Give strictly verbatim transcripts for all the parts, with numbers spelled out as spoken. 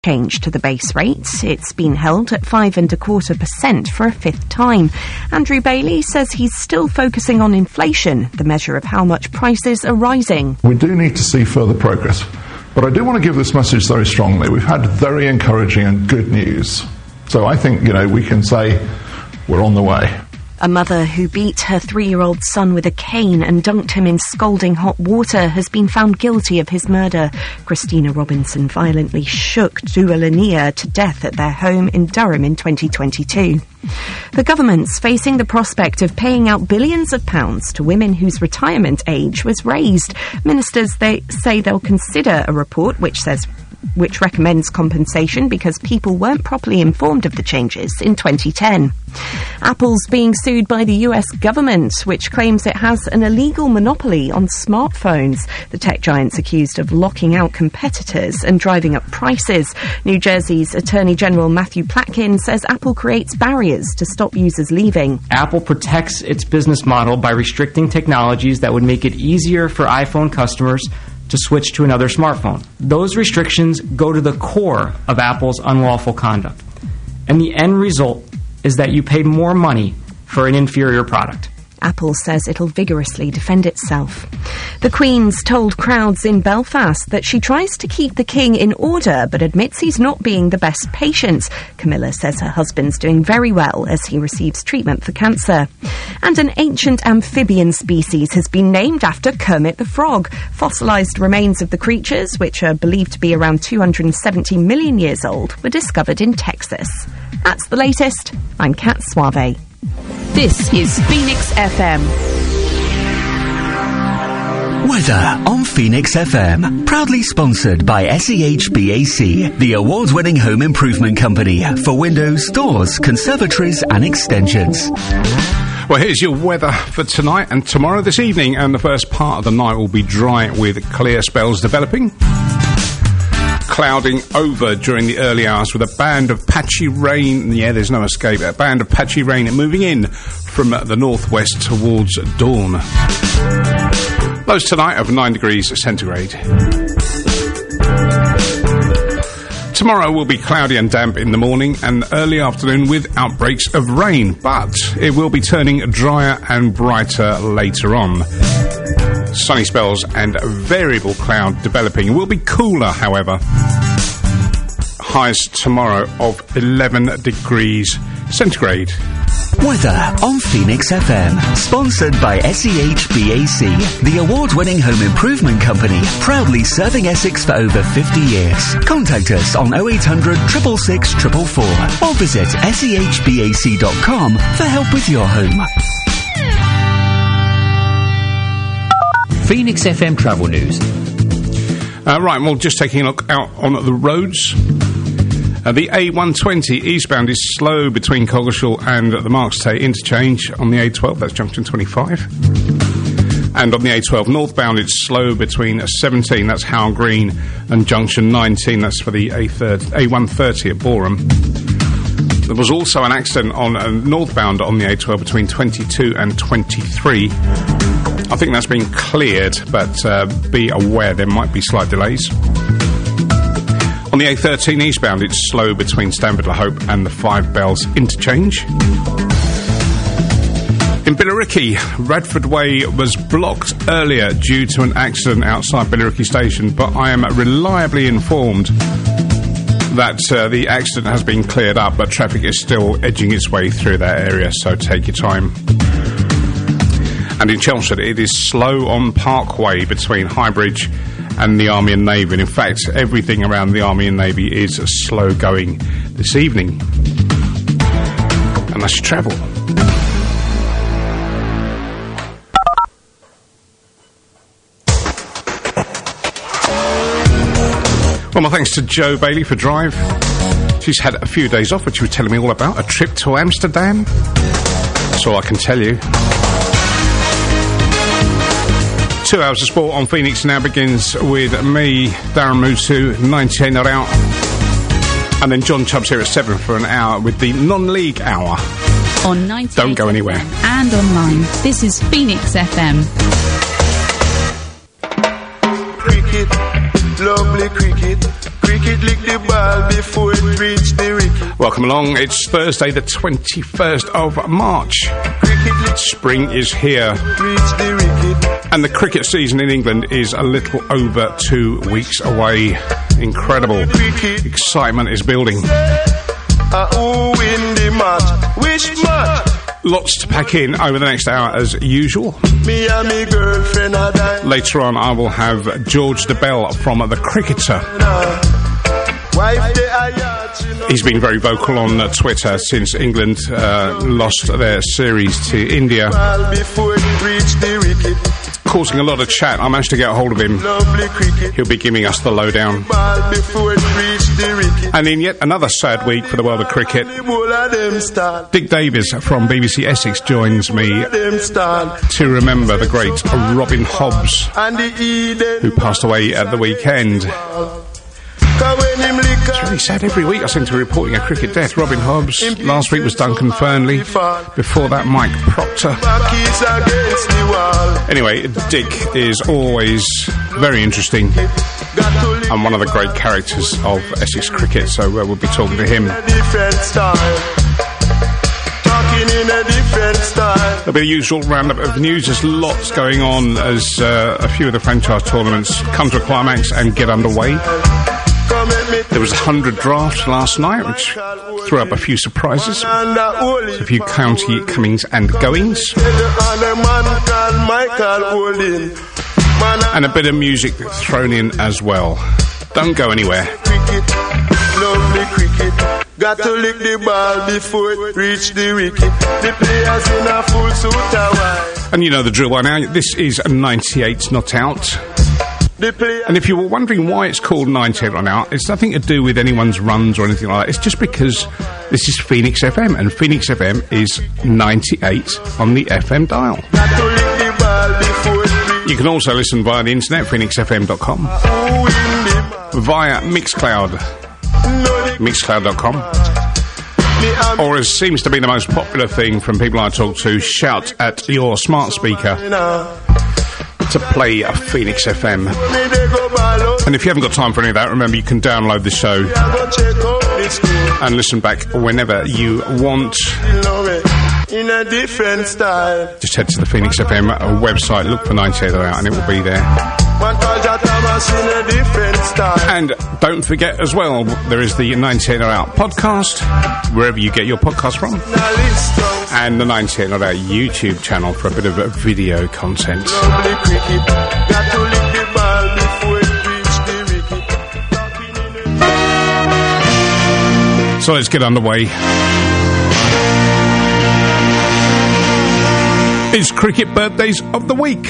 change to the base rate. It's been held at five and a quarter percent for a fifth time. Andrew Bailey says he's still focusing on inflation, the measure of how much prices are rising. We do need to see further progress, but I do want to give this message very strongly. We've had very encouraging and good news. So I think, you know, we can say we're on the way. A mother who beat her three-year-old son with a cane and dunked him in scalding hot water has been found guilty of his murder. Christina Robinson violently shook Dua Lipa to death at their home in Durham in twenty twenty-two. The government's facing the prospect of paying out billions of pounds to women whose retirement age was raised. Ministers they say they'll consider a report which says which recommends compensation because people weren't properly informed of the changes in twenty ten. Apple's being sued by the U S government, which claims it has an illegal monopoly on smartphones. The tech giant's accused of locking out competitors and driving up prices. New Jersey's Attorney General Matthew Platkin says Apple creates barriers to stop users leaving. Apple protects its business model by restricting technologies that would make it easier for iPhone customers to switch to another smartphone. Those restrictions go to the core of Apple's unlawful conduct. And the end result is that you pay more money for an inferior product. Apple says it'll vigorously defend itself. The Queen's told crowds in Belfast that she tries to keep the King in order but admits he's not being the best patient. Camilla says her husband's doing very well as he receives treatment for cancer. And an ancient amphibian species has been named after Kermit the Frog. Fossilised remains of the creatures, which are believed to be around two hundred seventy million years old, were discovered in Texas. That's the latest. I'm Kat Suave. This is Phoenix F M. Weather on Phoenix F M. Proudly sponsored by S E H B A C, the award-winning home improvement company for windows, doors, conservatories and extensions. Well, here's your weather for tonight and tomorrow this evening, and the first part of the night will be dry with clear spells developing. Clouding over during the early hours with a band of patchy rain. Yeah, there's no escape. A band of patchy rain moving in from the northwest towards dawn. Lows tonight of nine degrees centigrade. Tomorrow will be cloudy and damp in the morning and early afternoon with outbreaks of rain, but it will be turning drier and brighter later on. Sunny spells and variable cloud developing. It will be cooler, however. Highs tomorrow of eleven degrees centigrade. Weather on Phoenix F M. Sponsored by S E H B A C, the award-winning home improvement company, proudly serving Essex for over fifty years. Contact us on oh eight hundred, six six six, four four four or visit S E H B A C dot com for help with your home. Phoenix F M Travel News. Uh, right, well, just taking a look out on the roads. Uh, the A one twenty eastbound is slow between Coggeshall and the Marks-Tay interchange on the A twelve, that's junction twenty-five. And on the A twelve northbound, it's slow between seventeen, that's Howell Green, and junction nineteen, that's for the A one thirty at Boreham. There was also an accident on uh, northbound on the A twelve between twenty-two and twenty-three. I think that's been cleared, but uh, be aware there might be slight delays. On the A thirteen eastbound, it's slow between Stanford Le Hope and the Five Bells interchange. In Billericay, Radford Way was blocked earlier due to an accident outside Billericay Station, but I am reliably informed that uh, the accident has been cleared up, but traffic is still edging its way through that area, so take your time. And in Chelmsford, it is slow on Parkway between Highbridge and the Army and Navy. And in fact, everything around the Army and Navy is slow going this evening. And that's your travel. Well, my thanks to Jo Bailey for Drive. She's had a few days off, which she was telling me all about. A trip to Amsterdam. That's all I can tell you. Two hours of sport on Phoenix now begins with me, Darren Mutu, ninety-eight not out. And then John Chubbs here at seven for an hour with the non-league hour. On ninety-eight Don't go anywhere. And online. This is Phoenix F M. Cricket, lovely cricket. Cricket lick the ball before it reach the wicket. Welcome along. It's Thursday, the twenty-first of March. Spring is here. Reach the wicket. And the cricket season in England is a little over two weeks away. Incredible. Excitement is building. Uh, who win the match? Which match? Lots to pack in over the next hour as usual. Me and me girlfriend are dying. Later on I will have George DeBell from The Cricketer. Wife, they are yacht, you know. He's been very vocal on uh, Twitter since England uh, lost their series to India, Ball before it reach the wicket. causing a lot of chat. I managed to get a hold of him. Lovely cricket. He'll be giving us the lowdown. Ball before it reach the wicket. And in yet another sad week for the world of cricket, The ball of them start. Dick Davies from B B C Essex joins me Them start. to remember the great Robin Hobbs, And the Eden. who passed away at the weekend. Cause when him lick It's really sad. Every week I seem to be reporting a cricket death. Robin Hobbs. Last week was Duncan Fernley. Before that, Mike Proctor. back is against the wall. Anyway, Dick is always very interesting Got to lick and one of the great characters of Essex cricket, so uh, we'll be talking to him. a different style. Talking in a different style. There'll be the usual roundup of news. There's lots going on as uh, a few of the franchise tournaments come to a climax and get underway. Come at me. There was a hundred draft last night, which threw up a few surprises, And the holy a few county comings and goings, Tell the other man called Michael Holding. Man, and a bit of music thrown in as well. Don't go anywhere. cricket, lovely cricket. Got to lick the ball before it reach the wicket. The players in a full suit of white. And you know the drill by now. This is ninety-eight Not Out. The players And if you were wondering why it's called ninety-eight Not Out, it's nothing to do with anyone's runs or anything like that. It's just because this is Phoenix F M, and Phoenix F M is ninety-eight on the F M dial. got to lick the ball before it reach. You can also listen via the internet, phoenix f m dot com, Who win the match? via Mixcloud, No, the mixcloud dot com, me and or as seems to be the most popular thing from people I talk to, shout at your smart speaker me now. to play a Phoenix F M. Me they go ball out. And if you haven't got time for any of that, remember you can download the show I go check out the school. and listen back whenever you want. You know it. In a different style. Just head to the Phoenix F M website, look for ninety-eight Not Out, and it will be there. One Taja Thomas in a different style. And don't forget as well, there is the ninety-eight Not Out podcast, wherever you get your podcast from, Now listen. and the ninety-eight Not Out YouTube channel for a bit of uh, video content. Lovely cricket. Got to lick the ball before it reach the wicket. Talking in a So let's get underway. It's cricket birthdays of the week.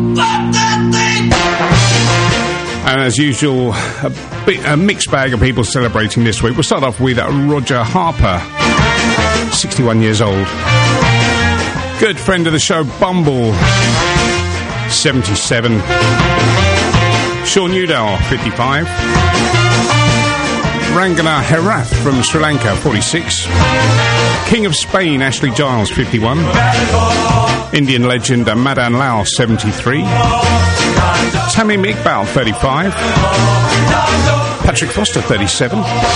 And as usual, a, bit, a mixed bag of people celebrating this week. We'll start off with Roger Harper, sixty-one years old. Good friend of the show, Bumble, seventy-seven. Sean Udall, fifty-five. Rangana Herath from Sri Lanka, forty-six. King of Spain, Ashley Giles, fifty-one. Indian legend uh, Madan Lal, seventy-three. Tamim Iqbal, thirty-five. Patrick Foster, thirty-seven.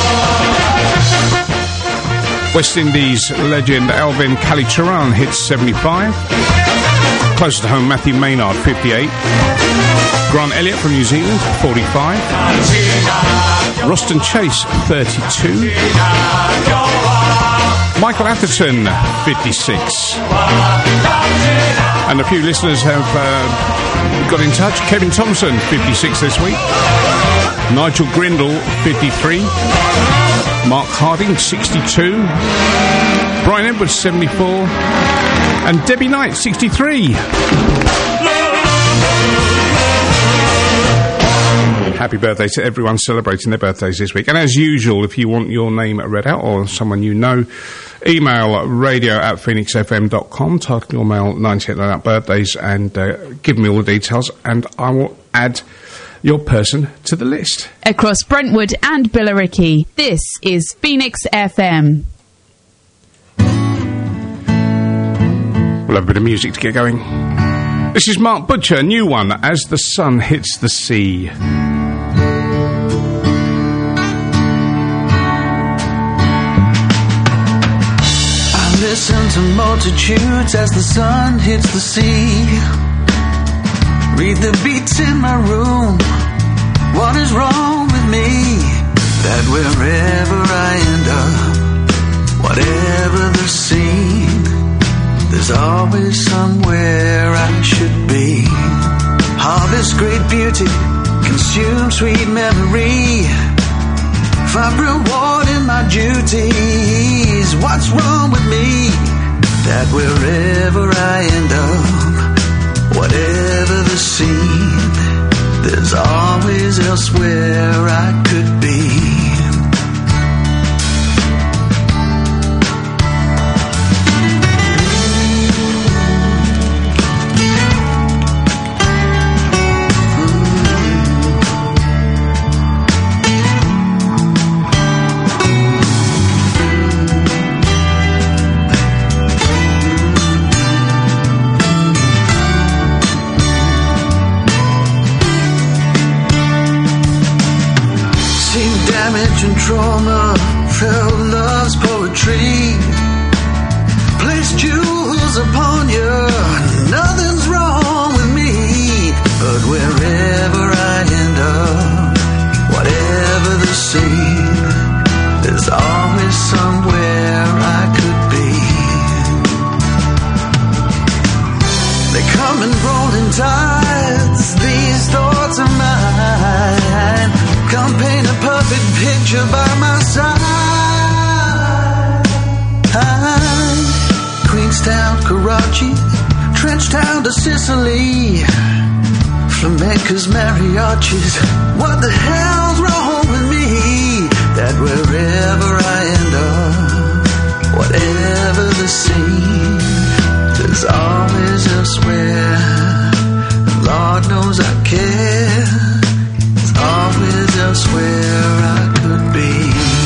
West Indies legend Alvin Kalicharan hits seventy-five. Close to home, Matthew Maynard, fifty-eight. Grant Elliott from New Zealand, forty-five. Roston Chase, thirty-two. Michael Atherton, fifty-six. And a few listeners have uh, got in touch. Kevin Thompson, fifty-six this week. Nigel Grindle, fifty-three. Mark Harding, sixty-two. Brian Edwards, seventy-four. And Debbie Knight, sixty-three. Happy birthday to everyone celebrating their birthdays this week. And as usual, if you want your name read out or someone you know, email radio at phoenix f m dot com, title your mail ninety-eight Not Out birthdays, and uh, give me all the details, and I will add your person to the list. Across Brentwood and Billericay, this is Phoenix F M. We'll have a bit of music to get going. This is Mark Butcher, a new one, As the Sun Hits the Sea. Listen to multitudes as the sun hits the sea. Read the beats in my room. What is wrong with me? That wherever I end up, whatever the scene, there's always somewhere I should be. Harvest great beauty, consume sweet memory. Find reward in my duties. What's wrong with me? That wherever I end up, whatever the scene, there's always elsewhere I could be. And trauma, felt love's poetry. Place jewels upon you, nothing's wrong with me. But wherever I end up, whatever the scene, there's always somewhere I could be. They come in rolling tides, these thoughts of mine. Come paint a perfect picture by my side. Queenstown, Karachi, Trenchtown to Sicily, flamencos, mariachis. What the hell's wrong with me? That wherever I end up, whatever the scene, there's always elsewhere. And Lord knows I care. Always elsewhere I could be.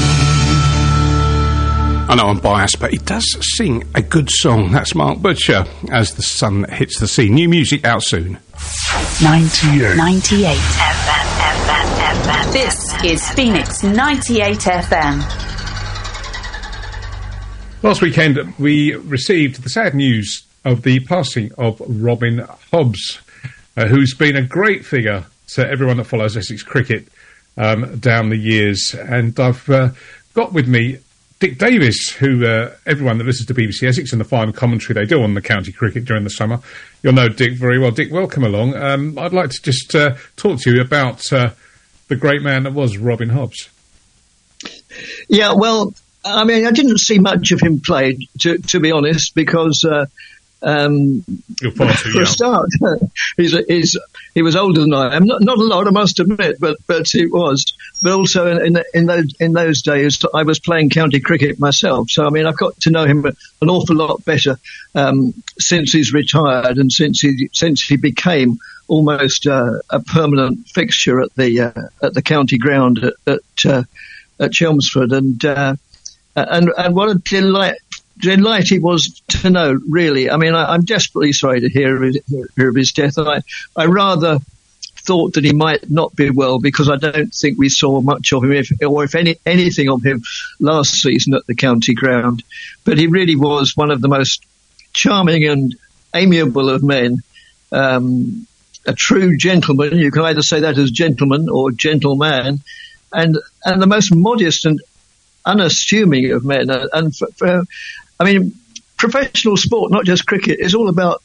I know I'm biased, but he does sing a good song. That's Mark Butcher, As the Sun Hits the Sea. New music out soon. ninety-eight. ninety-eight F M, F M, F M. This is Phoenix ninety-eight F M. Last weekend, we received the sad news of the passing of Robin Hobbs, uh, who's been a great figure to everyone that follows Essex cricket um, down the years. And I've uh, got with me Dick Davis, who uh, everyone that listens to B B C Essex and the fine commentary they do on the county cricket during the summer, you'll know Dick very well. Dick, welcome along. Um, I'd like to just uh, talk to you about uh, the great man that was Robin Hobbs. Yeah, well, I mean, I didn't see much of him play, to, to be honest, because... Uh, Um, You're far too for a young. start, he's, he's, he was older than I am. Not, not a lot, I must admit, but but it was. But also in, in, in those in those days, I was playing county cricket myself. So I mean, I've got to know him an awful lot better um, since he's retired and since he since he became almost uh, a permanent fixture at the uh, at the county ground at at, uh, at Chelmsford. And uh, and and what a delight. Delight he was to know, really. I mean, I, I'm desperately sorry to hear of his, hear of his death. And I, I rather thought that he might not be well because I don't think we saw much of him, if, or if any anything of him, last season at the county ground. But he really was one of the most charming and amiable of men, um, a true gentleman. You can either say that as gentleman or gentleman, and and the most modest and unassuming of men. And for, for I mean, professional sport, not just cricket, is all about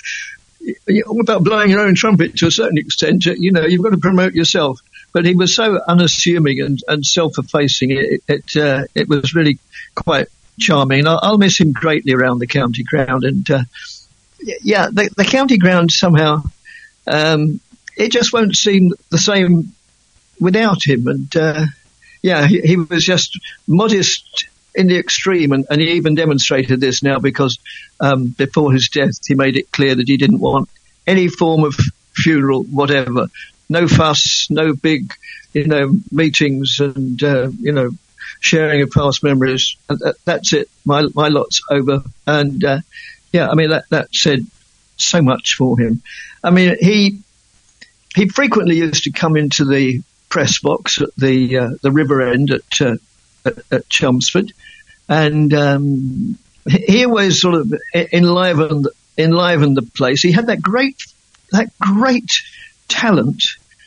all about blowing your own trumpet to a certain extent. You know, you've got to promote yourself. But he was so unassuming and, and self-effacing. It it, uh, it was really quite charming. I'll, I'll miss him greatly around the county ground. And uh, yeah, the, the county ground somehow um, it just won't seem the same without him. And uh, yeah, he, he was just modest in the extreme, and, and he even demonstrated this now because um, before his death he made it clear that he didn't want any form of funeral, whatever. No fuss, no big, you know, meetings and, uh, you know, sharing of past memories. That, that's it. My my lot's over. And, uh, yeah, I mean, that, that said so much for him. I mean, he he frequently used to come into the press box at the uh, the river end at, uh, at, at Chelmsford. And um, he always sort of enlivened enlivened the place. He had that great that great talent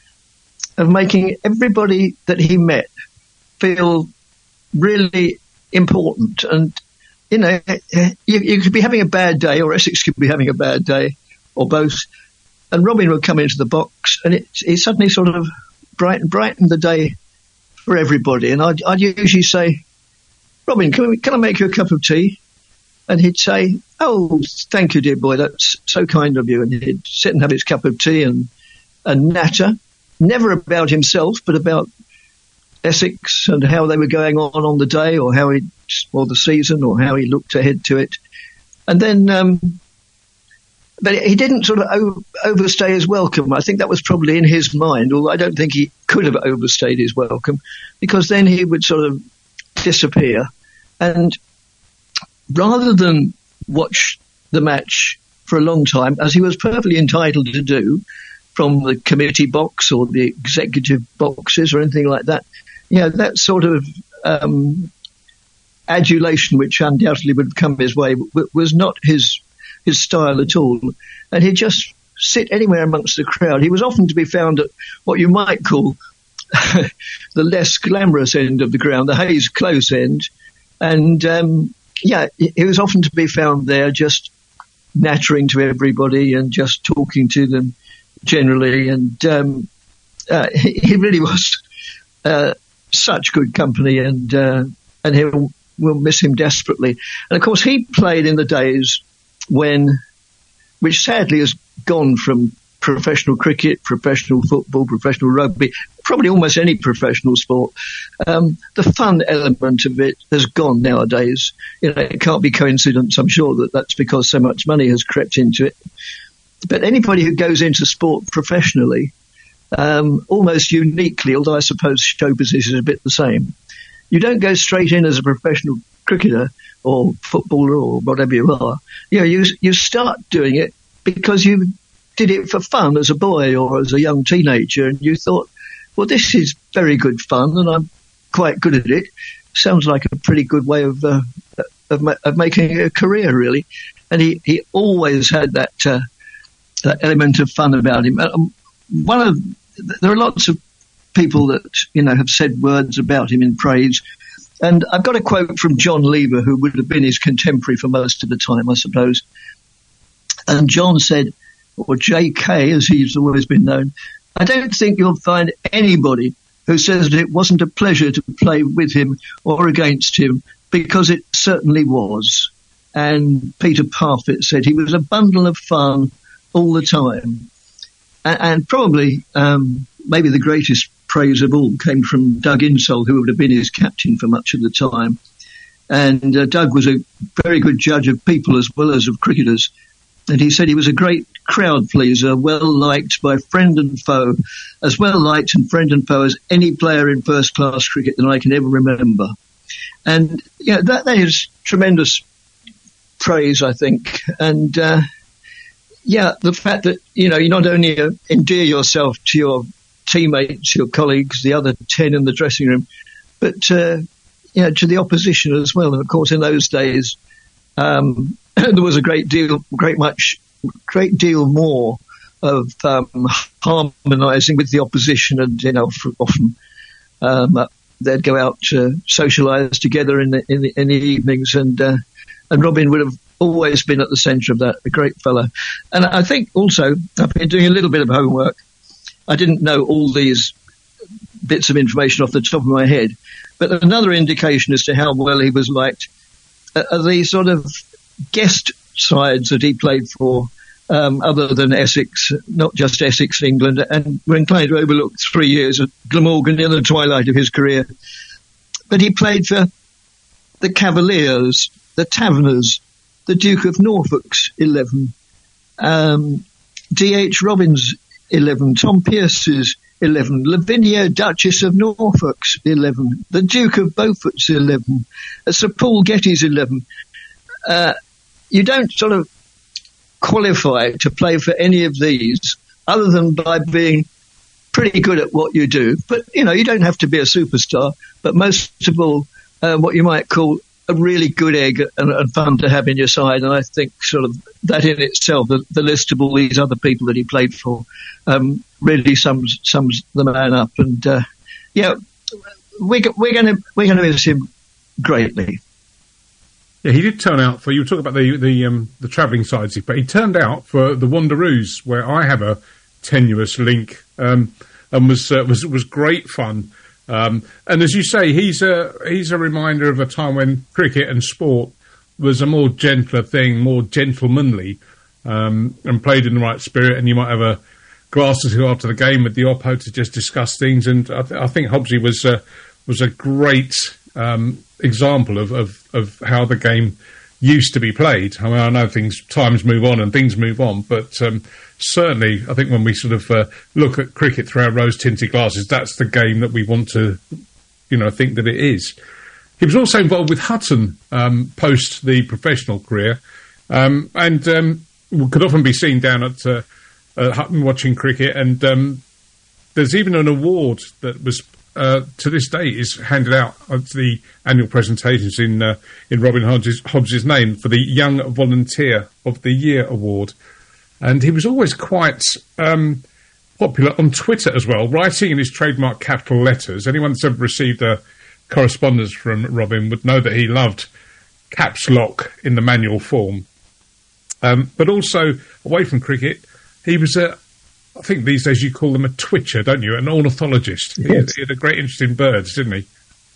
of making everybody that he met feel really important. And, you know, you, you could be having a bad day, or Essex could be having a bad day, or both. And Robin would come into the box, and it, it suddenly sort of brightened, brightened the day for everybody. And I'd, I'd usually say, Robin, can, we, can I make you a cup of tea? And he'd say, oh, thank you, dear boy, that's so kind of you. And he'd sit and have his cup of tea and, and natter, never about himself, but about Essex and how they were going on on the day, or how he, or the season, or how he looked ahead to it. And then, um, but he didn't sort of o- overstay his welcome. I think that was probably in his mind, although I don't think he could have overstayed his welcome, because then he would sort of disappear. And rather than watch the match for a long time, as he was perfectly entitled to do, from the committee box or the executive boxes or anything like that, you know, that sort of um, adulation which undoubtedly would have come his way w- was not his his style at all. And he'd just sit anywhere amongst the crowd. He was often to be found at what you might call the less glamorous end of the ground, the Hayes Close end. And, um, yeah, he was often to be found there just nattering to everybody and just talking to them generally. And um, uh, he, he really was uh, such good company, and uh, and he'll, we'll miss him desperately. And, of course, he played in the days when, which sadly has gone from professional cricket, professional football, professional rugby, probably almost any professional sport. Um, the fun element of it has gone nowadays. You know, it can't be coincidence, I'm sure, that that's because so much money has crept into it. But anybody who goes into sport professionally, um, almost uniquely, although I suppose show business is a bit the same, you don't go straight in as a professional cricketer or footballer or whatever you are. You know, you you start doing it because you did it for fun as a boy or as a young teenager, and you thought, well, this is very good fun, and I'm quite good at it. Sounds like a pretty good way of uh, of, ma- of making a career, really. And he, he always had that uh, that element of fun about him. Um, one of there are lots of people that, you know, have said words about him in praise. And I've got a quote from John Lever, who would have been his contemporary for most of the time, I suppose. And John said, or J K, as he's always been known, I don't think you'll find anybody who says that it wasn't a pleasure to play with him or against him, because it certainly was. And Peter Parfitt said he was a bundle of fun all the time. And, and probably, um, maybe the greatest praise of all came from Doug Insall, who would have been his captain for much of the time. And uh, Doug was a very good judge of people as well as of cricketers. And he said he was a great crowd pleaser, well liked by friend and foe, as well liked and friend and foe as any player in first class cricket that I can ever remember. And, you know, that, that is tremendous praise, I think. And, uh, yeah, the fact that, you know, you not only uh, endear yourself to your teammates, your colleagues, the other ten in the dressing room, but, uh, you know, to the opposition as well. And of course, in those days, um, there was a great deal, great much, great deal more of um, harmonising with the opposition, and, you know, often um, uh, they'd go out to socialise together in the, in the in the evenings, and uh, and Robin would have always been at the centre of that, a great fellow. And I think also, I've been doing a little bit of homework. I didn't know all these bits of information off the top of my head, but another indication as to how well he was liked are the sort of guest sides that he played for, um, other than Essex, not just Essex, England, and we're inclined to overlook three years at Glamorgan in the twilight of his career. But he played for the Cavaliers, the Taverners, the Duke of Norfolk's eleven, um, D H Robins' eleven, Tom Pearce's eleven, Lavinia, Duchess of Norfolk's eleven, the Duke of Beaufort's eleven, uh, Sir Paul Getty's eleven. Uh, you don't sort of qualify to play for any of these other than by being pretty good at what you do. But, you know, you don't have to be a superstar, but most of all, uh, what you might call a really good egg and, and fun to have in your side. And I think sort of that in itself, the, the list of all these other people that he played for, um, really sums sums the man up. And uh, yeah, we, we're going to we're going to miss him greatly. Yeah, he did turn out for, you were talking about the the, um, the travelling sides, but he turned out for the Wanderoos, where I have a tenuous link, um, and was uh, was was great fun. Um, and as you say, he's a he's a reminder of a time when cricket and sport was a more gentler thing, more gentlemanly, um, and played in the right spirit. And you might have a glass or two after the game with the oppo to just discuss things. And I, th- I think Hobbsy was uh, was a great um, example of, of, of how the game used to be played. I mean, I know things, times move on and things move on, but um, certainly I think when we sort of uh, look at cricket through our rose-tinted glasses, that's the game that we want to, you know, think that it is. He was also involved with Hutton um, post the professional career, um, and um, could often be seen down at, uh, at Hutton watching cricket, and um, there's even an award that was Uh, to this day is handed out at the annual presentations in uh, in Robin Hobbs' Hobbs's name for the Young Volunteer of the Year award. And he was always quite um, popular on Twitter as well, writing in his trademark capital letters. Anyone that's ever received a correspondence from Robin would know that he loved caps lock in the manual form. Um, but also, away from cricket, he was a I think these days you call them a twitcher, don't you? An ornithologist. Yes. He, had, he had a great interest in birds, didn't he?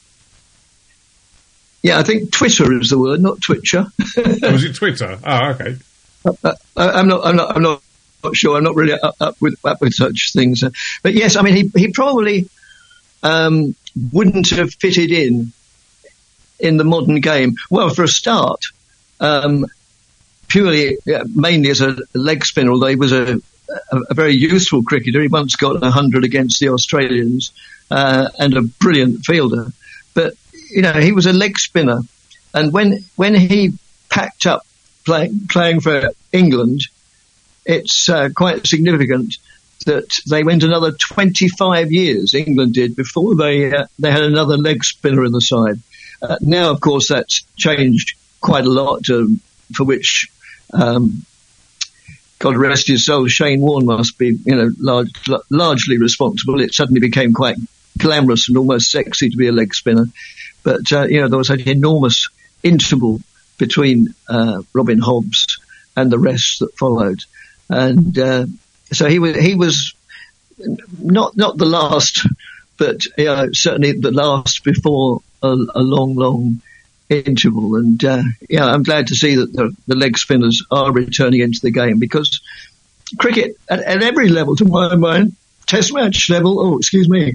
Yeah, I think Twitter is the word, not twitcher. Oh, was it Twitter? Oh, okay. Uh, I'm not. I'm not. I'm not sure. I'm not really up, up with up with such things. But yes, I mean, he he probably um, wouldn't have fitted in in the modern game. Well, for a start, um, purely yeah, mainly as a leg spinner, although he was a A, a very useful cricketer. He once got a hundred against the Australians uh, and a brilliant fielder. But, you know, he was a leg spinner. And when when he packed up play, playing for England, it's uh, quite significant that they went another twenty-five years, England did, before they, uh, they had another leg spinner in the side. Uh, now, of course, that's changed quite a lot, um, for which... Um, God rest his soul, Shane Warne must be, you know, large, largely responsible. It suddenly became quite glamorous and almost sexy to be a leg spinner. But, uh, you know, there was an enormous interval between uh, Robin Hobbs and the rest that followed. And uh, so he was, he was not not the last, but you know, certainly the last before a, a long, long interval. And uh, yeah, I'm glad to see that the, the leg spinners are returning into the game, because cricket at, at every level, to my mind, test match level, oh excuse me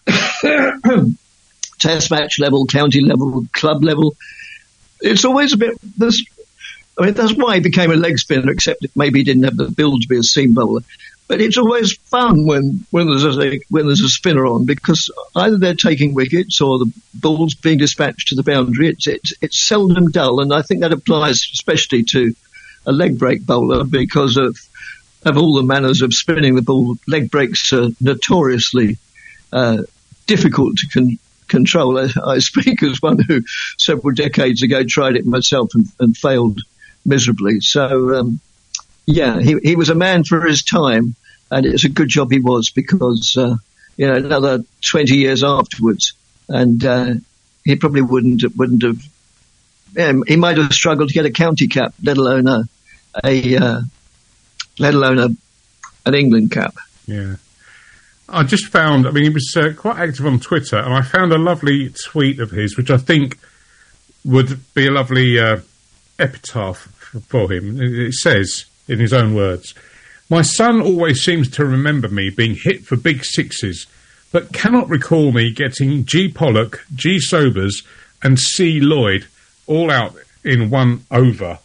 test match level, county level, club level, it's always a bit this I mean, that's why he became a leg spinner, except maybe he didn't have the build to be a seam bowler. But it's always fun when, when there's a when there's a spinner on, because either they're taking wickets or the ball's being dispatched to the boundary. It's it's it's seldom dull, and I think that applies especially to a leg break bowler, because of of all the manners of spinning the ball. Leg breaks are notoriously uh, difficult to con- control. I, I speak as one who several decades ago tried it myself and, and failed miserably. So. Um, Yeah, he he was a man for his time, and it's a good job he was, because, uh, you know, another twenty years afterwards, and uh, he probably wouldn't wouldn't have. Yeah, he might have struggled to get a county cap, let alone a, a uh, let alone a, an England cap. Yeah, I just found. I mean, he was uh, quite active on Twitter, and I found a lovely tweet of his, which I think would be a lovely uh, epitaph for him. It says, in his own words, "My son always seems to remember me being hit for big sixes, but cannot recall me getting G. Pollock, G. Sobers and C. Lloyd all out in one over."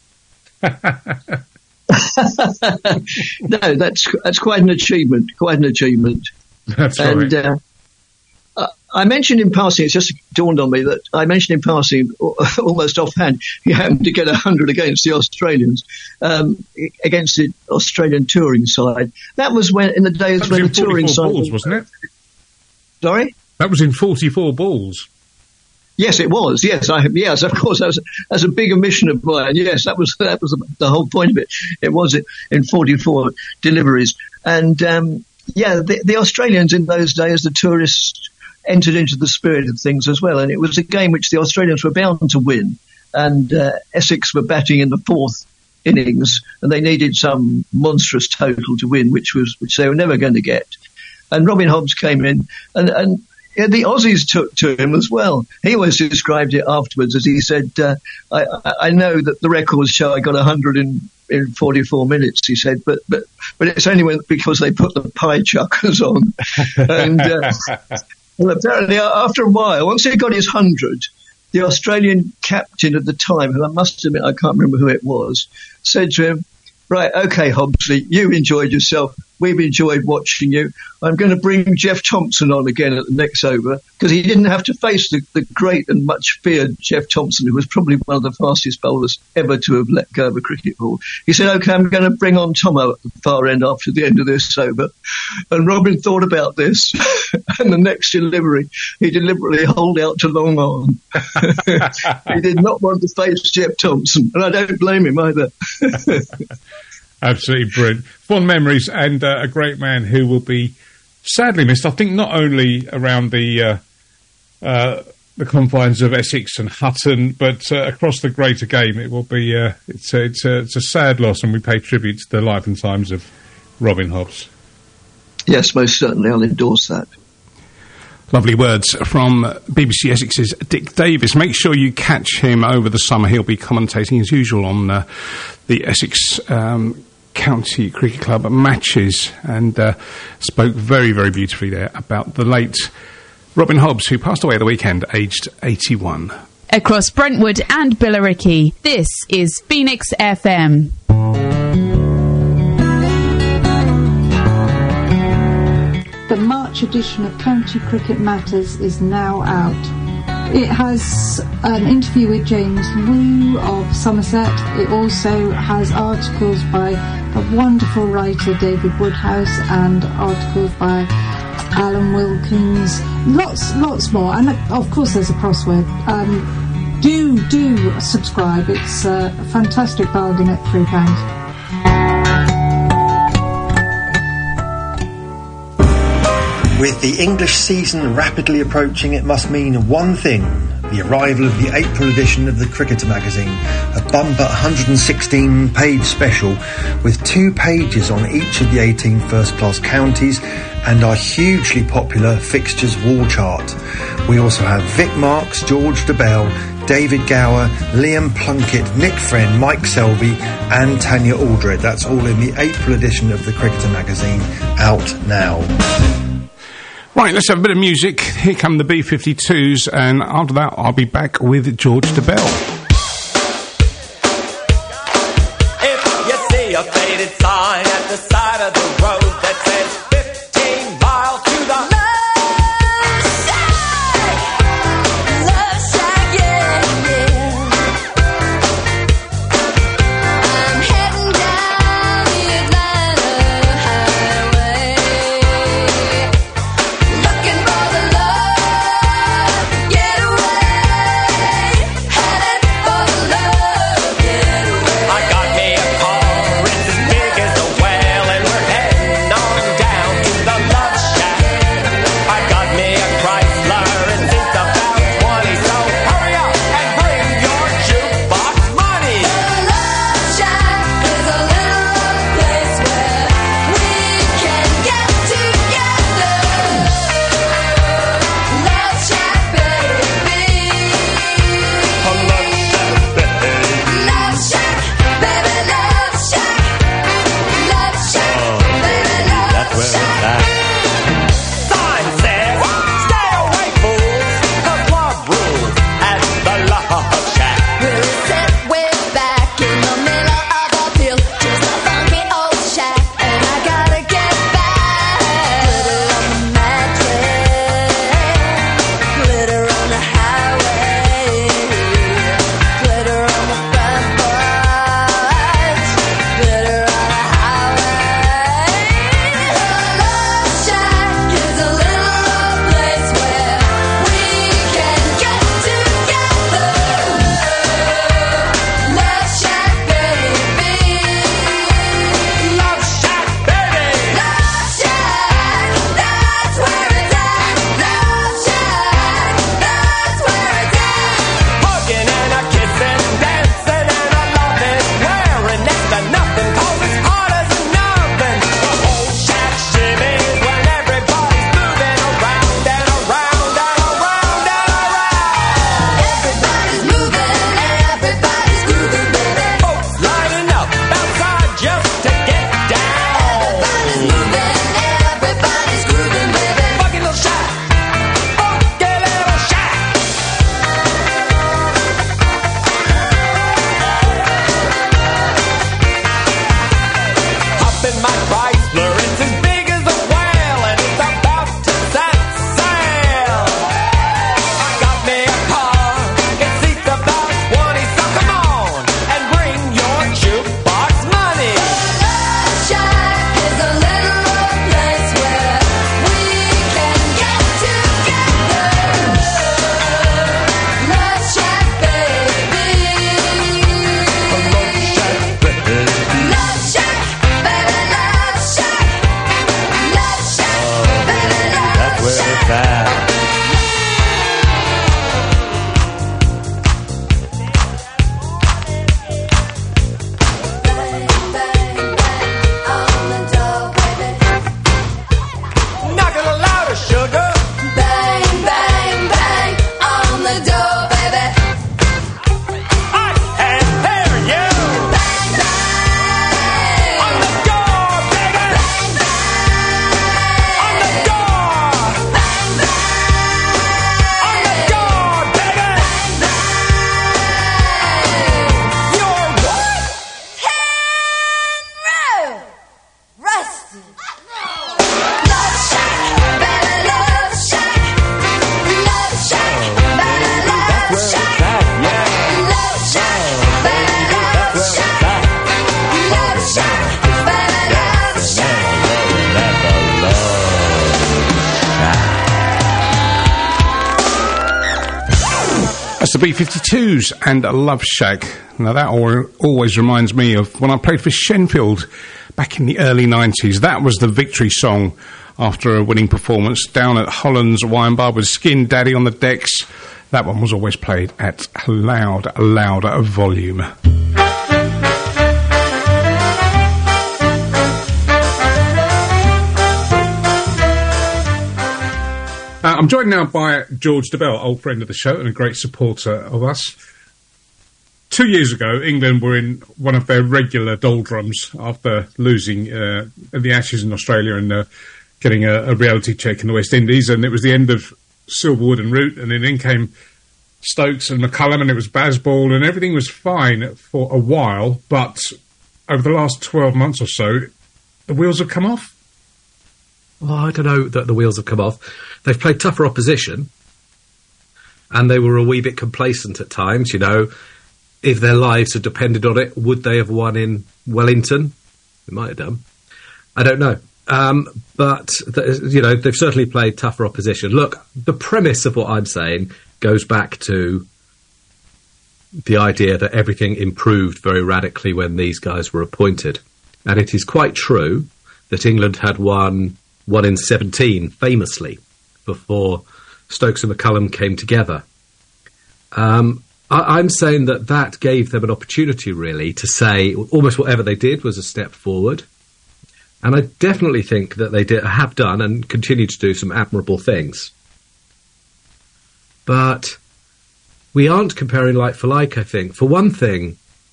No, that's that's quite an achievement, quite an achievement. That's and, right. Uh, I mentioned in passing, it's just dawned on me that I mentioned in passing, almost offhand, he happened to get one hundred against the Australians, um, against the Australian touring side. That was when, in the days that when was the in touring forty-four side... balls, wasn't it? Sorry? That was in forty-four balls. Yes, it was. Yes, I yes, of course. That's that's a big omission of mine. Yes, that was that was the whole point of it. It was in forty-four deliveries, and um, yeah, the, the Australians in those days, the tourists entered into the spirit of things as well, and it was a game which the Australians were bound to win. And uh, Essex were batting in the fourth innings, and they needed some monstrous total to win, which was which they were never going to get. And Robin Hobbs came in, and and. Yeah, the Aussies took to him as well. He always described it afterwards as he said, uh, I, I know that the records show I got one hundred in, in forty-four minutes, he said, but, but, but it's only because they put the pie chuckers on. and uh, well, apparently after a while, once he got his one hundred, the Australian captain at the time, who I must admit I can't remember who it was, said to him, right, okay, Hobbsley, you enjoyed yourself. We've enjoyed watching you. I'm going to bring Jeff Thompson on again at the next over because he didn't have to face the, the great and much feared Jeff Thompson, who was probably one of the fastest bowlers ever to have let go of a cricket ball. He said, OK, I'm going to bring on Tomo at the far end after the end of this over. And Robin thought about this. And the next delivery, he deliberately holed out to long on. He did not want to face Jeff Thompson. And I don't blame him either. Absolutely brilliant. Fond memories, and uh, a great man who will be sadly missed, I think, not only around the uh, uh, the confines of Essex and Hutton, but uh, across the greater game. It will be uh, it's, a, it's, a, it's a sad loss, and we pay tribute to the life and times of Robin Hobbs. Yes, most certainly. I'll endorse that. Lovely words from B B C Essex's Dick Davis. Make sure you catch him over the summer. He'll be commentating as usual on uh, the Essex um, County Cricket Club matches, and uh, spoke very, very beautifully there about the late Robin Hobbs, who passed away at the weekend, aged eighty-one. Across Brentwood and Billericay, this is Phoenix F M. The March edition of County Cricket Matters is now out. It has an interview with James Wu of Somerset. It also has articles by a wonderful writer, David Woodhouse, and articles by Alan Wilkins. Lots, lots more. And of course there's a crossword. Um, do, do subscribe. It's a fantastic bargain at three pounds. With the English season rapidly approaching, it must mean one thing: the arrival of the April edition of the Cricketer magazine, a bumper one hundred sixteen page special with two pages on each of the eighteen first-class counties and our hugely popular fixtures wall chart. We also have Vic Marks, George DeBell, David Gower, Liam Plunkett, Nick Friend, Mike Selby and Tanya Aldred. That's all in the April edition of the Cricketer magazine, out now. Right, let's have a bit of music. Here come the B fifty-twos, and after that I'll be back with George DeBell. If you see a faded sign at the side of the road that says fifteen miles to the Love Shack, Love Shack, yeah, yeah. I'm heading down the Atlanta highway, looking for the love getaway, headed B fifty-twos and Love Shack. Now that al- always reminds me of when I played for Shenfield back in the early nineties. That was the victory song after a winning performance down at Holland's Wine Bar with Skin Daddy on the decks. That one was always played at a loud, louder volume. Uh, I'm joined now by George Dobell, old friend of the show and a great supporter of us. Two years ago, England were in one of their regular doldrums after losing uh, the Ashes in Australia and uh, getting a, a reality check in the West Indies, and it was the end of Silverwood and Root, and then in came Stokes and McCullum, and it was Bazball, and everything was fine for a while, but over the last twelve months or so, the wheels have come off. Well, I don't know that the wheels have come off. They've played tougher opposition, and they were a wee bit complacent at times. You know, if their lives had depended on it, would they have won in Wellington? They might have done. I don't know. Um, but, th- you know, they've certainly played tougher opposition. Look, the premise of what I'm saying goes back to the idea that everything improved very radically when these guys were appointed. And it is quite true that England had won one in seventeen, famously, before Stokes and McCullum came together. Um, I, I'm saying that that gave them an opportunity, really, to say almost whatever they did was a step forward. And I definitely think that they did, have done and continue to do some admirable things. But we aren't comparing like for like, I think. For one thing,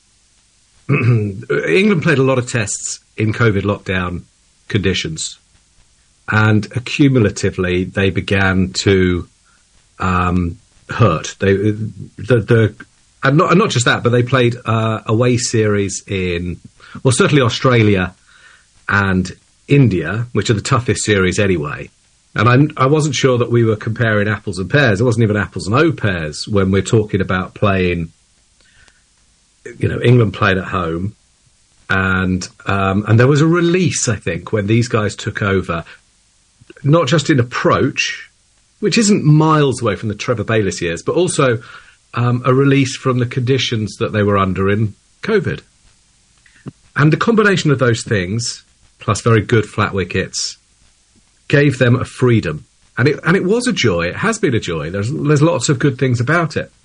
England played a lot of tests in COVID lockdown conditions. And accumulatively, they began to um, hurt. They, the, the, and not, and not just that, but they played uh, away series in, well, certainly Australia and India, which are the toughest series anyway. And I, I wasn't sure that we were comparing apples and pears. It wasn't even apples and O pears when we're talking about playing, you know, England played at home. And um, and there was a release, I think, when these guys took over, not just in approach, which isn't miles away from the Trevor Bayliss years, but also um, a release from the conditions that they were under in COVID. And the combination of those things, plus very good flat wickets, gave them a freedom. And it and it was a joy. It has been a joy. There's there's lots of good things about it.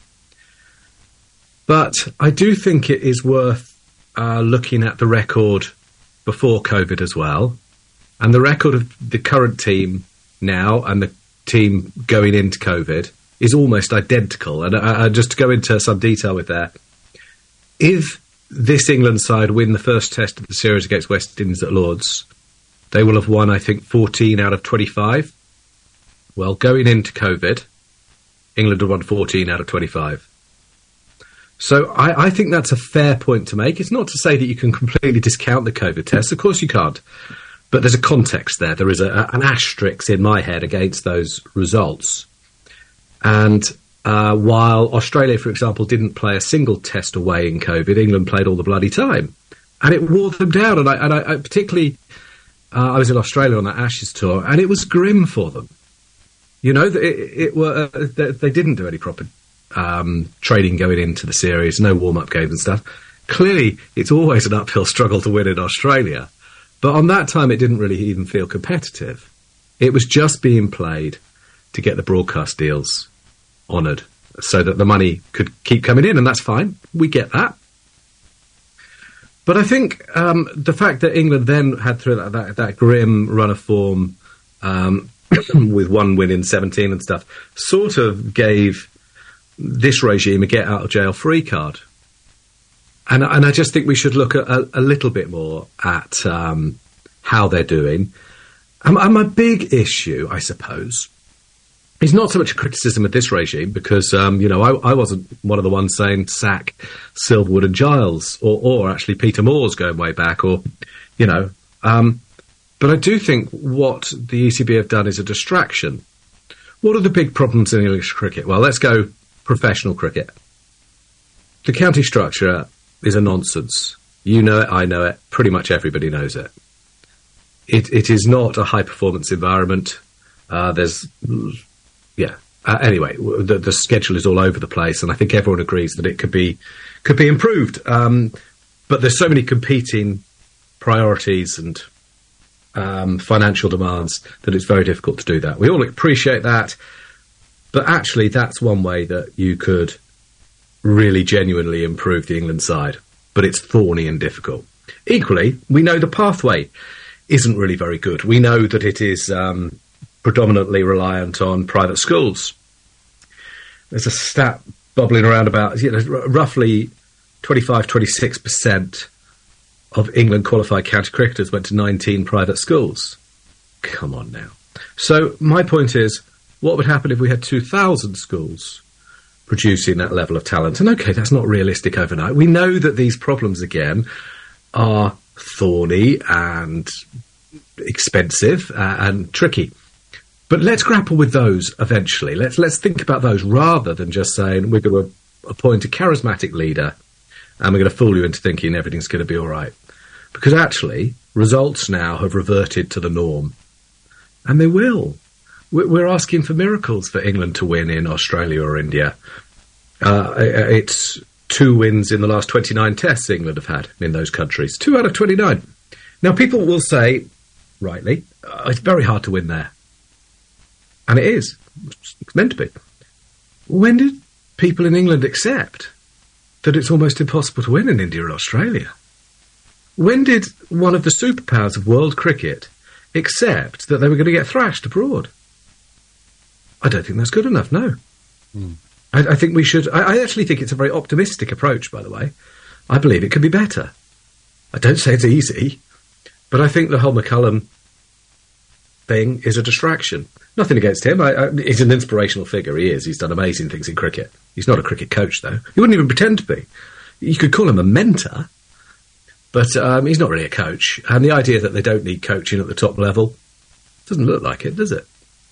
But I do think it is worth uh, looking at the record before COVID as well. And the record of the current team now and the team going into COVID is almost identical. And uh, just to go into some detail with that, if this England side win the first test of the series against West Indies at Lords, they will have won, I think, fourteen out of twenty-five. Well, going into COVID, England have won fourteen out of twenty-five. So I, I think that's a fair point to make. It's not to say that you can completely discount the COVID test. Of course you can't. But there's a context there. There is a, a, an asterisk in my head against those results. And uh, while Australia, for example, didn't play a single test away in COVID, England played all the bloody time. And it wore them down. And I, and I, I particularly, uh, I was in Australia on that Ashes tour, and it was grim for them. You know, it, it were uh, they, they didn't do any proper um, training going into the series, no warm-up games and stuff. Clearly, it's always an uphill struggle to win in Australia. But on that time, it didn't really even feel competitive. It was just being played to get the broadcast deals honoured so that the money could keep coming in, and that's fine. We get that. But I think um, the fact that England then had through that, that, that grim run of form um, with one win in seventeen and stuff sort of gave this regime a get-out-of-jail-free card. And, and I just think we should look at a, a little bit more at um, how they're doing. And, and my big issue, I suppose, is not so much a criticism of this regime, because, um, you know, I, I wasn't one of the ones saying sack Silverwood and Giles, or, or actually Peter Moore's going way back, or, you know. Um, but I do think what the E C B have done is a distraction. What are the big problems in English cricket? Well, let's go professional cricket. The county structure is a nonsense. You know it, I know it, pretty much everybody knows it. It, it is not a high-performance environment. Uh, there's, yeah, Uh, anyway, w- the, the schedule is all over the place, and I think everyone agrees that it could be could be improved. Um, but there's so many competing priorities and um, financial demands that it's very difficult to do that. We all appreciate that, but actually that's one way that you could really genuinely improve the England side. But it's thorny and difficult. Equally, we know the pathway isn't really very good. We know that it is um, predominantly reliant on private schools. There's a stat bubbling around about, you know, r- roughly twenty-five, twenty-six percent of England qualified county cricketers went to nineteen private schools. Come on now. So my point is, what would happen if we had two thousand schools producing that level of talent? And okay, that's not realistic overnight. We know that these problems, again, are thorny and expensive uh, and tricky. But let's grapple with those eventually. Let's let's think about those rather than just saying we're going to appoint a charismatic leader and we're going to fool you into thinking everything's going to be all right. Because actually, results now have reverted to the norm. And they will. We're asking for miracles for England to win in Australia or India. Uh, it's two wins in the last twenty-nine tests England have had in those countries. Two out of twenty-nine. Now, people will say, rightly, uh, it's very hard to win there. And it is. It's meant to be. When did people in England accept that it's almost impossible to win in India or Australia? When did one of the superpowers of world cricket accept that they were going to get thrashed abroad? I don't think that's good enough, no. Mm. I, I think we should... I, I actually think it's a very optimistic approach, by the way. I believe it could be better. I don't say it's easy, but I think the whole McCullum thing is a distraction. Nothing against him. I, I, he's an inspirational figure. He is. He's done amazing things in cricket. He's not a cricket coach, though. He wouldn't even pretend to be. You could call him a mentor, but um, he's not really a coach. And the idea that they don't need coaching at the top level doesn't look like it, does it?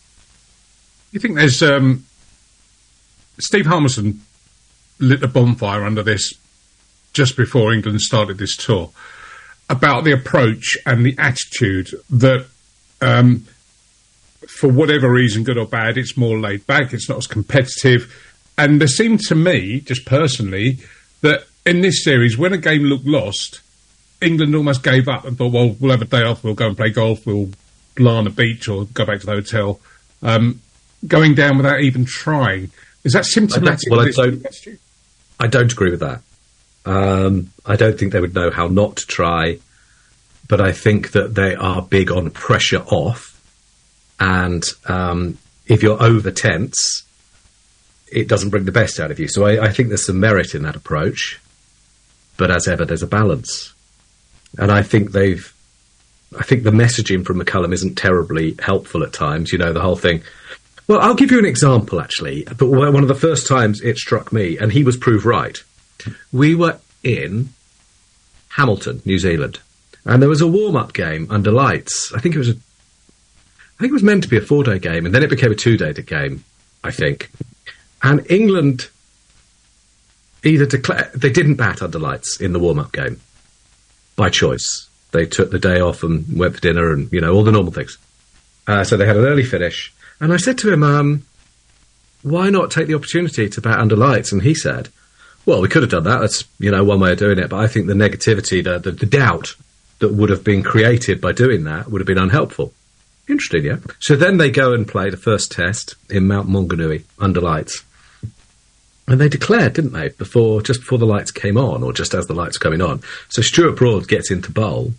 You think there's... Um, Steve Harmison lit a bonfire under this just before England started this tour about the approach and the attitude that, um, for whatever reason, good or bad, it's more laid back, it's not as competitive. And there seemed to me, just personally, that in this series, when a game looked lost, England almost gave up and thought, well, we'll have a day off, we'll go and play golf, we'll lie on the beach or go back to the hotel, um, going down without even trying. Is that symptomatic? I well, I don't, I don't agree with that. Um, I don't think they would know how not to try, but I think that they are big on pressure off, and um, if you're over tense, it doesn't bring the best out of you. So I, I think there's some merit in that approach, but as ever, there's a balance. And I think they've, I think the messaging from McCullum isn't terribly helpful at times. You know, the whole thing. Well, I'll give you an example, actually. But one of the first times it struck me, and he was proved right. We were in Hamilton, New Zealand, and there was a warm-up game under lights. I think it was a, I think it was meant to be a four-day game, and then it became a two-day game, I think. And England either declared they didn't bat under lights in the warm-up game by choice. They took the day off and went for dinner, and you know all the normal things. Uh, so they had an early finish. And I said to him, um, why not take the opportunity to bat under lights? And he said, well, we could have done that. That's, you know, one way of doing it. But I think the negativity, the, the, the doubt that would have been created by doing that would have been unhelpful. Interesting, yeah? So then they go and play the first test in Mount Maunganui under lights. And they declared, didn't they, before just before the lights came on, or just as the lights were coming on. So Stuart Broad gets into bowl.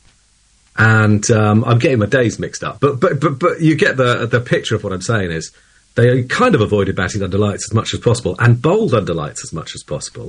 And um, I'm getting my days mixed up, but but but but you get the the picture of what I'm saying is they kind of avoided batting under lights as much as possible and bowled under lights as much as possible.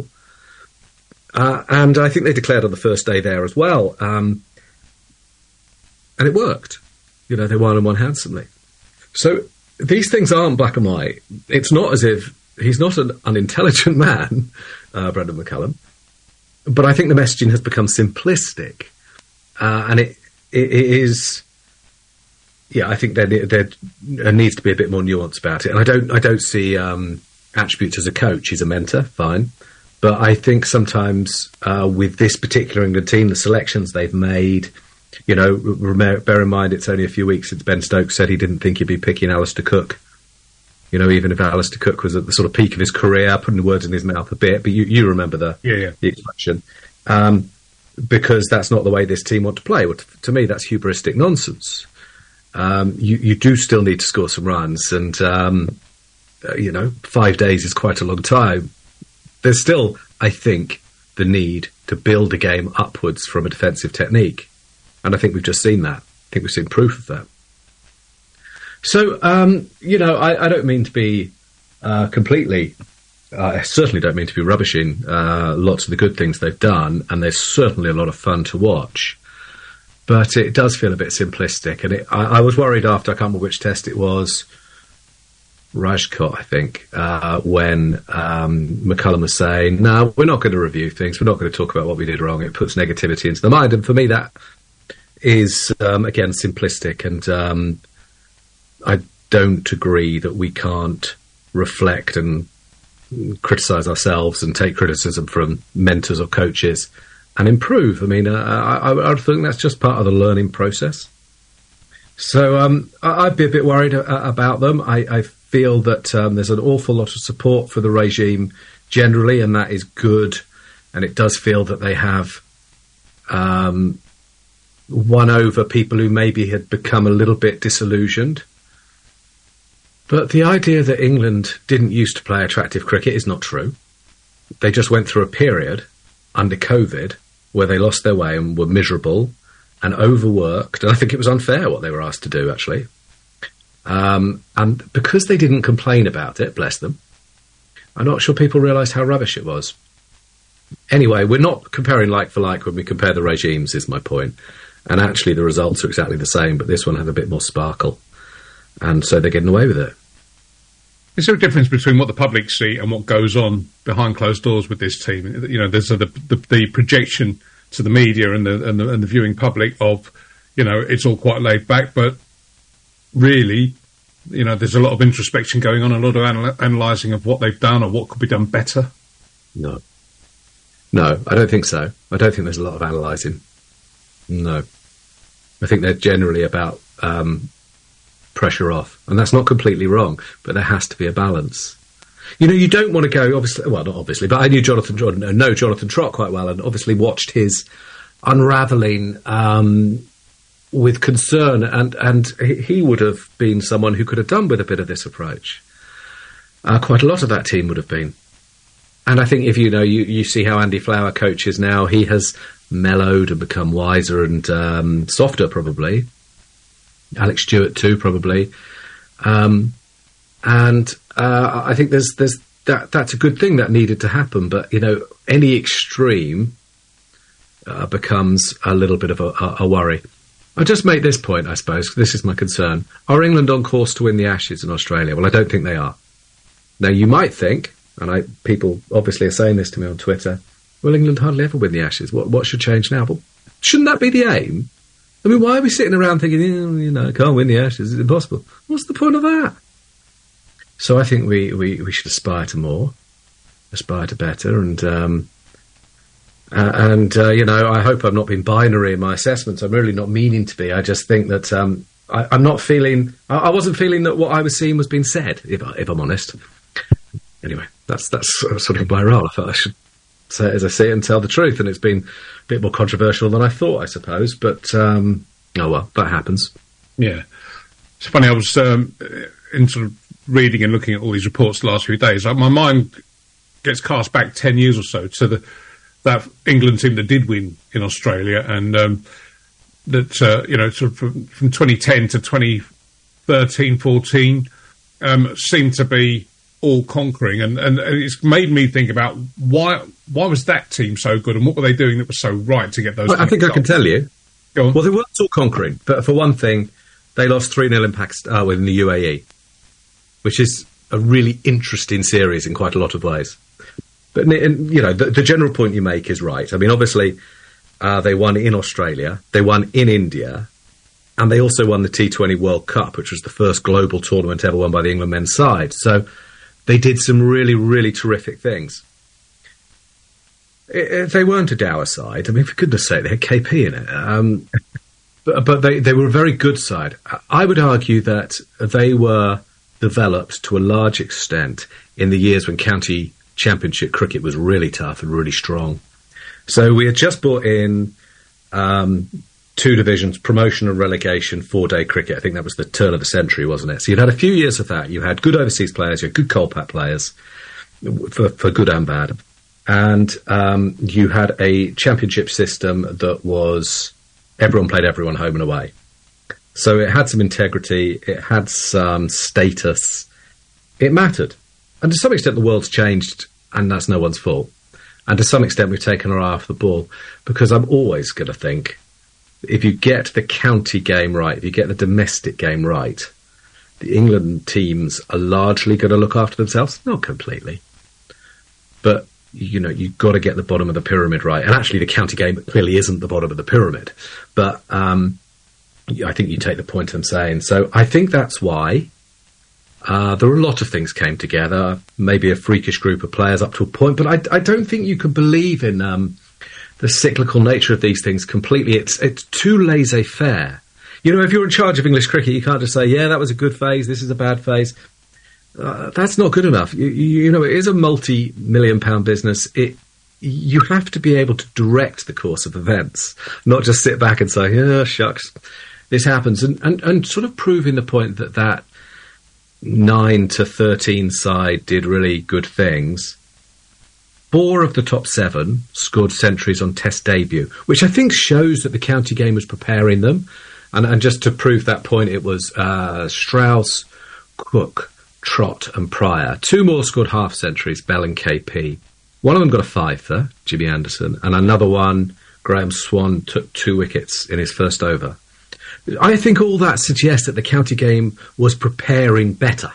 Uh, and I think they declared on the first day there as well, um, and it worked. You know, they won and won handsomely. So these things aren't black and white. It's not as if he's not an unintelligent man, uh, Brendan McCullum, but I think the messaging has become simplistic, uh, and it. It is, yeah. I think there, there needs to be a bit more nuance about it, and I don't, I don't see um, attributes as a coach. He's a mentor, fine, but I think sometimes uh, with this particular England team, the selections they've made, you know, rem- bear in mind it's only a few weeks since Ben Stokes said he didn't think he'd be picking Alistair Cook You know, even if Alistair Cook was at the sort of peak of his career, putting the words in his mouth a bit, but you, you remember the, yeah, yeah. the expression. Um, because that's not the way this team want to play. Well, to me, that's hubristic nonsense. Um, you, you do still need to score some runs, and, um, uh, you know, five days is quite a long time. There's still, I think, the need to build a game upwards from a defensive technique. And I think we've just seen that. I think we've seen proof of that. So, um, you know, I, I don't mean to be uh, completely, uh, I certainly don't mean to be rubbishing uh, lots of the good things they've done, and there's certainly a lot of fun to watch. But it does feel a bit simplistic, and it, I, I was worried after, I can't remember which test it was, Rajkot, I think, uh, when um, McCullum was saying, no, we're not going to review things, we're not going to talk about what we did wrong, it puts negativity into the mind, and for me that is, um, again, simplistic, and um, I don't agree that we can't reflect and criticise ourselves and take criticism from mentors or coaches and improve. I mean, uh, I, I, I think that's just part of the learning process. So um, I, I'd be a bit worried uh, about them. I, I feel that um, there's an awful lot of support for the regime generally, and that is good. And it does feel that they have um, won over people who maybe had become a little bit disillusioned. But the idea that England didn't used to play attractive cricket is not true. They just went through a period under COVID where they lost their way and were miserable and overworked. And I think it was unfair what they were asked to do, actually. Um, and because they didn't complain about it, bless them, I'm not sure people realised how rubbish it was. Anyway, we're not comparing like for like when we compare the regimes, is my point. And actually the results are exactly the same, but this one had a bit more sparkle. And so they're getting away with it. Is there a difference between what the public see and what goes on behind closed doors with this team? You know, there's a, the, the the projection to the media and the, and the and the viewing public of, you know, it's all quite laid back, but really, you know, there's a lot of introspection going on, a lot of anal- analysing of what they've done or what could be done better. No, no, I don't think so. I don't think there's a lot of analysing. No, I think they're generally about Um, pressure off, and that's not completely wrong, but there has to be a balance. You know, you don't want to go, obviously, well, not obviously, but I knew Jonathan Jordan, know Jonathan Trott quite well, and obviously watched his unravelling um, with concern, and, and he would have been someone who could have done with a bit of this approach. Uh, quite a lot of that team would have been. And I think if you know, you, you see how Andy Flower coaches now, he has mellowed and become wiser and um, softer, probably. Alex Stewart too, probably, um, and uh, I think there's there's that that's a good thing that needed to happen. But you know, any extreme uh, becomes a little bit of a, a, a worry. I'll just make this point, I suppose. This is my concern: are England on course to win the Ashes in Australia? Well, I don't think they are. Now, you might think, and I people obviously are saying this to me on Twitter. Well, England hardly ever win the Ashes. What what should change now? Well, shouldn't that be the aim? I mean, why are we sitting around thinking, you know, can't win the Ashes, it's impossible? What's the point of that? So I think we, we, we should aspire to more, aspire to better, and, um, uh, and uh, you know, I hope I'm not being binary in my assessments. I'm really not meaning to be. I just think that um, I, I'm not feeling, I, I wasn't feeling that what I was seeing was being said, if, I, if I'm honest. Anyway, that's, that's sort of my role. I felt I should say it as I see it and tell the truth, and it's been a bit more controversial than I thought, I suppose, but um, oh well, that happens. Yeah. It's funny, I was um, in sort of reading and looking at all these reports the last few days. Like, my mind gets cast back ten years or so to the that England team that did win in Australia, and um, that, uh, you know, sort of from, from twenty ten to twenty thirteen, fourteen, um, seemed to be all conquering, and, and it's made me think about why why was that team so good, and what were they doing that was so right to get those? Well, I think I can tell you. Go on. Well, they weren't all conquering, but for one thing, they lost three nil in Pakistan, uh, in the U A E, which is a really interesting series in quite a lot of ways. But and, you know, the, the general point you make is right. I mean, obviously, uh, they won in Australia, they won in India, and they also won the T twenty World Cup, which was the first global tournament ever won by the England men's side. So they did some really, really terrific things. It, it, they weren't a dour side. I mean, for goodness sake, they had K P in it. Um, but but they, they were a very good side. I would argue that they were developed to a large extent in the years when county championship cricket was really tough and really strong. So we had just brought in um, two divisions, promotion and relegation, four-day cricket. I think that was the turn of the century, wasn't it? So you'd had a few years of that. You had good overseas players, you had good Colpat players, for, for good and bad. And um, you had a championship system that was everyone played everyone home and away. So it had some integrity, it had some status, it mattered. And to some extent the world's changed, and that's no one's fault. And to some extent we've taken our eye off the ball, because I'm always going to think, if you get the county game right, if you get the domestic game right, the England teams are largely going to look after themselves. Not completely. But, you know, you've got to get the bottom of the pyramid right. And actually the county game clearly isn't the bottom of the pyramid. But um, I think you take the point I'm saying. So I think that's why uh, there are a lot of things came together. Maybe a freakish group of players up to a point. But I, I don't think you can believe in Um, the cyclical nature of these things completely. It's it's too laissez-faire. You know, if you're in charge of English cricket, you can't just say, yeah, that was a good phase, this is a bad phase. Uh, that's not good enough. You, you, you know, it is a multi-million pound business. It You have to be able to direct the course of events, not just sit back and say, yeah, shucks, this happens. And, and, and sort of proving the point that that nine to thirteen side did really good things. Four of the top seven scored centuries on Test debut, which I think shows that the county game was preparing them. And, and just to prove that point, it was uh, Strauss, Cook, Trott and Pryor. Two more scored half centuries, Bell and K P. One of them got a fifer, Jimmy Anderson, and another one, Graham Swan, took two wickets in his first over. I think all that suggests that the county game was preparing better.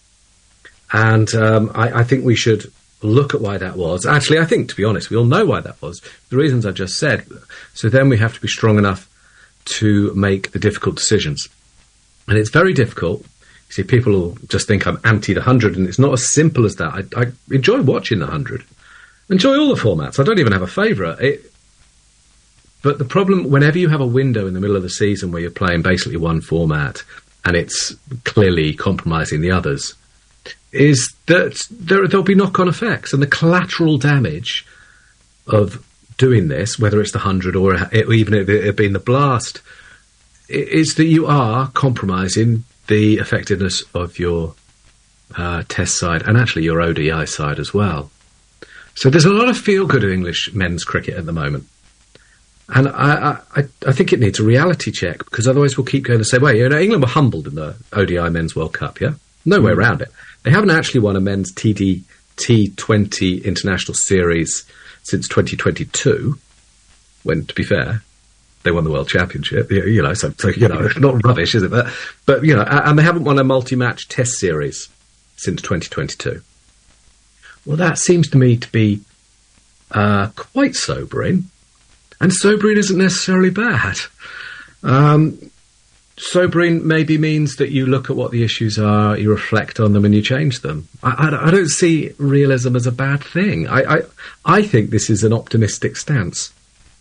And um, I, I think we should look at why that was. Actually, I think, to be honest, we all know why that was. The reasons I just said. So then we have to be strong enough to make the difficult decisions. And it's very difficult. You see, people will just think I'm anti the hundred, and it's not as simple as that. I, I enjoy watching the hundred. Enjoy all the formats. I don't even have a favourite. It, but the problem, whenever you have a window in the middle of the season where you're playing basically one format, and it's clearly compromising the others, is that there, there'll be knock-on effects, and the collateral damage of doing this, whether it's the hundred or it, even if it had been the blast, is that you are compromising the effectiveness of your uh, test side and actually your O D I side as well. So there's a lot of feel-good in English men's cricket at the moment. And I, I, I think it needs a reality check, because otherwise we'll keep going the same way. You know, England were humbled in the O D I Men's World Cup, yeah? No way around it. They haven't actually won a men's T D T twenty international series since twenty twenty-two, when, to be fair, they won the World Championship. You, you know, so, so, you know, it's not rubbish, is it? But, but, you know, and they haven't won a multi-match test series since twenty twenty-two. Well, that seems to me to be uh, quite sobering. And sobering isn't necessarily bad. Um, sobering maybe means that you look at what the issues are, you reflect on them, and you change them. I, I, I don't see realism as a bad thing. I, I, I think this is an optimistic stance.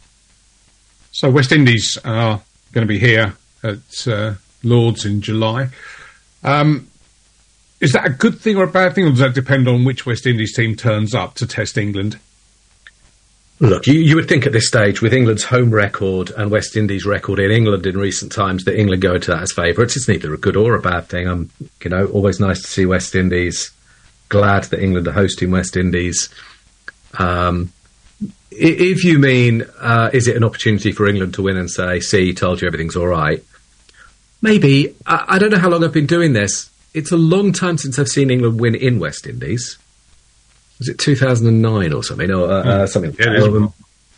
So West Indies are going to be here at uh, Lords in July. Um, is that a good thing or a bad thing, or does that depend on which West Indies team turns up to test England? Look, you, you would think at this stage, with England's home record and West Indies' record in England in recent times, that England go into that as favourites. It's neither a good or a bad thing. I'm, you know, always nice to see West Indies. Glad that England are hosting West Indies. Um, if you mean, uh, is it an opportunity for England to win and say, see, told you everything's all right? Maybe. I, I don't know how long I've been doing this. It's a long time since I've seen England win in West Indies. Was it two thousand nine or something? Or uh, uh, something? Yeah, it is. Um,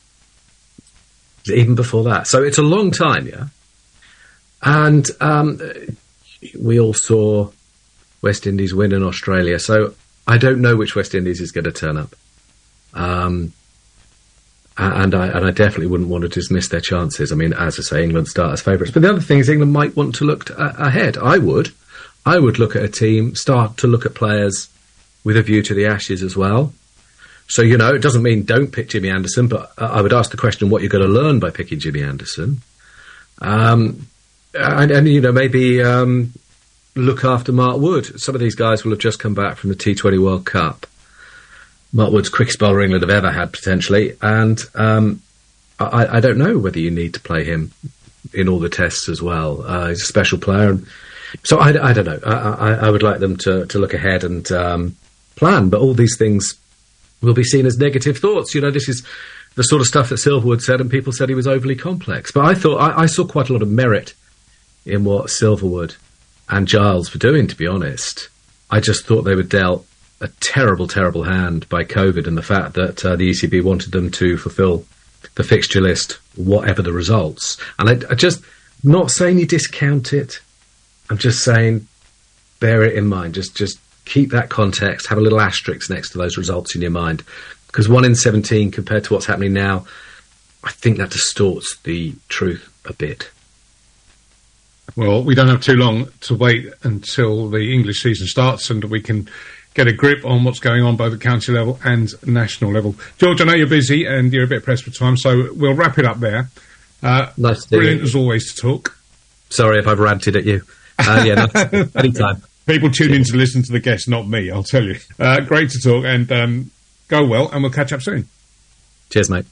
even before that. So it's a long time, yeah? And um, we all saw West Indies win in Australia. So I don't know which West Indies is going to turn up. Um, and I and I definitely wouldn't want to dismiss their chances. I mean, as I say, England start as favourites. But the other thing is England might want to look to, uh, ahead. I would. I would look at a team, start to look at players with a view to the Ashes as well. So, you know, it doesn't mean don't pick Jimmy Anderson, but uh, I would ask the question what you're going to learn by picking Jimmy Anderson. Um, and, and, you know, maybe um, look after Mark Wood. Some of these guys will have just come back from the T twenty World Cup. Mark Wood's quickest bowler England have ever had, potentially, and um, I, I don't know whether you need to play him in all the tests as well. Uh, he's a special player, and so I, I don't know. I, I, I would like them to, to look ahead and um, plan, but all these things will be seen as negative thoughts. You know, this is the sort of stuff that Silverwood said, and people said he was overly complex. But I thought I, I saw quite a lot of merit in what Silverwood and Giles were doing, to be honest. I just thought they were dealt a terrible, terrible hand by COVID and the fact that uh, the E C B wanted them to fulfil the fixture list, whatever the results. And I, I just, not saying you discount it, I'm just saying bear it in mind. Just, just keep that context, have a little asterisk next to those results in your mind. Because one in seventeen compared to what's happening now, I think that distorts the truth a bit. Well, we don't have too long to wait until the English season starts and we can get a grip on what's going on both at county level and national level. George, I know you're busy and you're a bit pressed for time, so we'll wrap it up there. Uh, nice to brilliant you. As always to talk. Sorry if I've ranted at you. Uh, yeah, no, anytime. People tune in to listen to the guests, not me, I'll tell you. Uh, great to talk, and um, go well, and we'll catch up soon. Cheers, mate.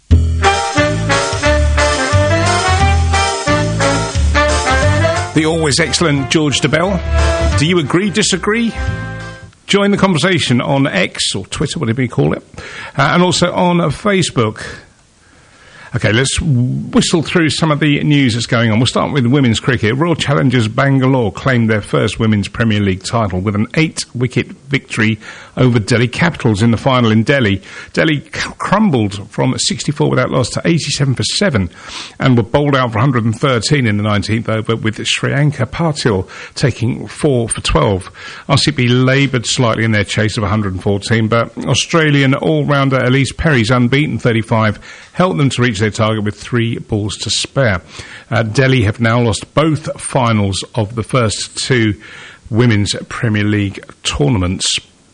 The always excellent George Dobell. Do you agree, disagree? Join the conversation on X or Twitter, whatever you call it, uh, and also on Facebook. Okay, let's whistle through some of the news that's going on. We'll start with women's cricket. Royal Challengers Bangalore claimed their first Women's Premier League title with an eight-wicket victory over Delhi Capitals in the final in Delhi. Delhi c- crumbled from sixty-four without loss to eighty-seven for seven and were bowled out for one hundred thirteen in the nineteenth over, with Shriyanka Patil taking four for twelve. R C B laboured slightly in their chase of one hundred fourteen, but Australian all-rounder Elise Perry's unbeaten thirty-five helped them to reach their target with three balls to spare. Uh, Delhi have now lost both finals of the first two Women's Premier League tournaments.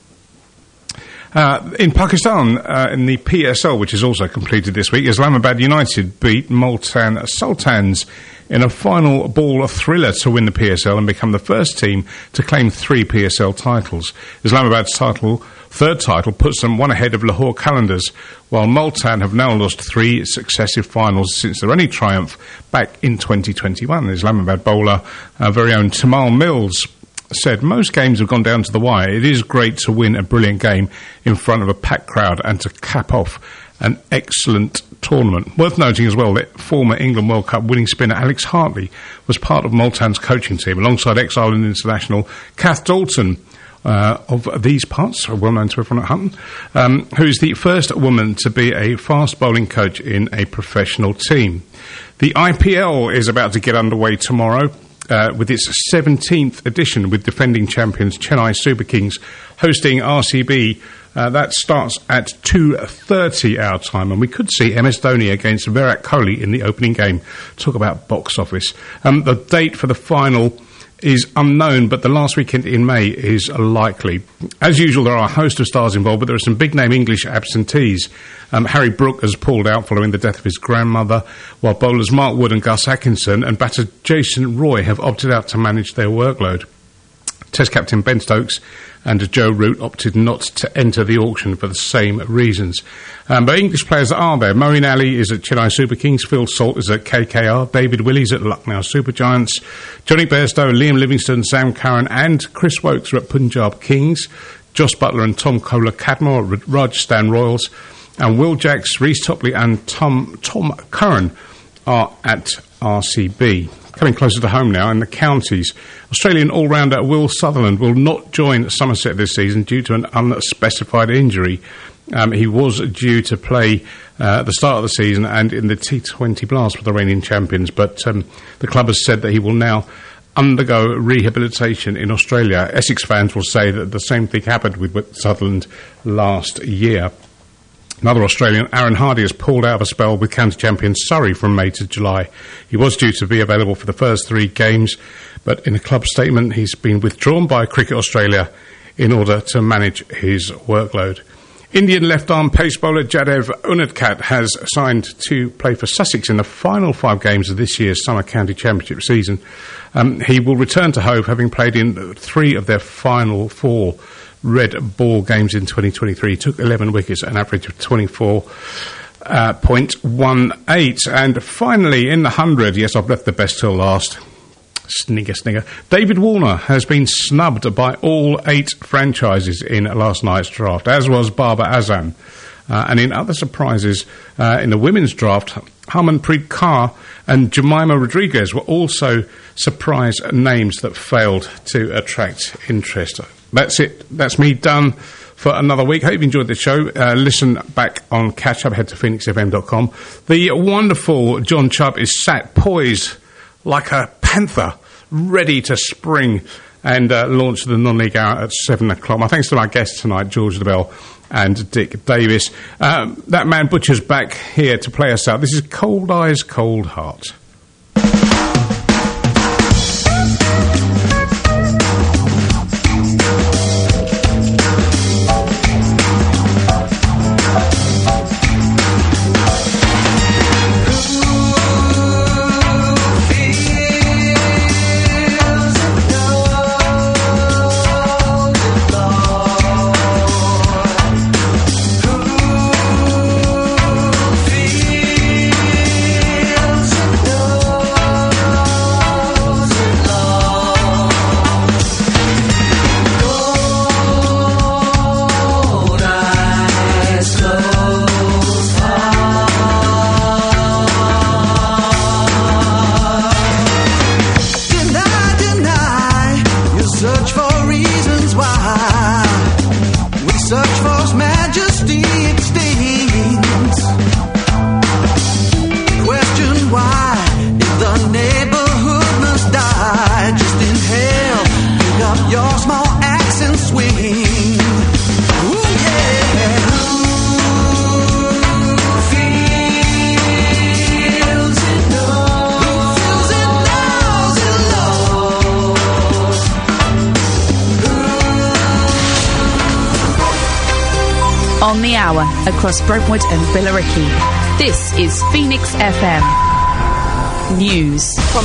Uh, in Pakistan, uh, in the P S L, which is also completed this week, Islamabad United beat Multan Sultans in a final ball thriller to win the P S L and become the first team to claim three P S L titles. Islamabad's title, third title, puts them one ahead of Lahore Qalandars, while Multan have now lost three successive finals since their only triumph back in twenty twenty-one. Islamabad bowler, our very own Tamal Mills, said, most games have gone down to the wire. It is great to win a brilliant game in front of a packed crowd and to cap off an excellent tournament. Worth noting as well that former England World Cup winning spinner Alex Hartley was part of Multan's coaching team alongside ex-Ireland international Kath Dalton, Uh, of these parts, well known to everyone at Hutton, um, who is the first woman to be a fast bowling coach in a professional team. The I P L is about to get underway tomorrow uh, with its seventeenth edition, with defending champions Chennai Super Kings hosting R C B. Uh, that starts at two thirty our time, and we could see M S Dhoni against Virat Kohli in the opening game. Talk about box office. Um, the date for the final is unknown, but the last weekend in May is likely. As usual, there are a host of stars involved, but there are some big-name English absentees. Um, Harry Brook has pulled out following the death of his grandmother, while bowlers Mark Wood and Gus Atkinson and batter Jason Roy have opted out to manage their workload. Test captain Ben Stokes and Joe Root opted not to enter the auction for the same reasons. Um, but English players are there. Moeen Ali is at Chennai Super Kings, Phil Salt is at K K R, David Willys at Lucknow Super Giants, Johnny Bairstow, Liam Livingston, Sam Curran and Chris Wokes are at Punjab Kings, Joss Butler and Tom Kohler-Cadmore at Rajasthan Royals, and Will Jacks, Reece Topley and Tom, Tom Curran are at R C B. Coming closer to home now in the counties, Australian all-rounder Will Sutherland will not join Somerset this season due to an unspecified injury. Um, he was due to play uh, at the start of the season and in the T twenty Blast with the reigning champions, but um, the club has said that he will now undergo rehabilitation in Australia. Essex fans will say that the same thing happened with Sutherland last year. Another Australian, Aaron Hardy, has pulled out of a spell with county champion Surrey from May to July. He was due to be available for the first three games, but in a club statement he's been withdrawn by Cricket Australia in order to manage his workload. Indian left-arm pace bowler Jadev Unadkat has signed to play for Sussex in the final five games of this year's Summer County Championship season. Um, he will return to Hove, having played in three of their final four red ball games in twenty twenty-three. He took eleven wickets, an average of twenty-four point one eight. And finally, in the hundred, yes, I've left the best till last. Snigger, snigger. David Warner has been snubbed by all eight franchises in last night's draft, as was Barbara Azam. Uh, and in other surprises, uh, in the women's draft, Harmanpreet Kaur and Jemima Rodriguez were also surprise names that failed to attract interest. That's it. That's me done for another week. Hope you enjoyed the show. Uh, listen back on Catch Up. Head to phoenix f m dot com. The wonderful John Chubb is sat poised like a panther, ready to spring and uh, launch the non-league hour at seven o'clock. My thanks to my guests tonight, George DeBell and Dick Davis. Um, that man Butcher's back here to play us out. This is Cold Eyes, Cold Heart. On the hour across Brentwood and Billericay. This is Phoenix F M News.